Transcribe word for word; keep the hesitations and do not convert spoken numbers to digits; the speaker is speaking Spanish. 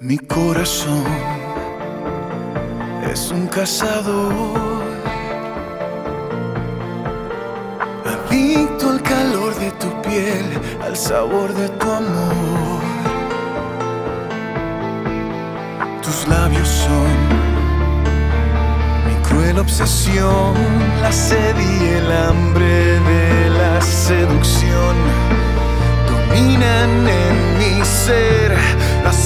Mi corazón es un cazador, adicto al calor de tu piel, al sabor de tu amor. Tus labios son mi cruel obsesión, la sed y el hambre de la seducción dominan en mi ser. Las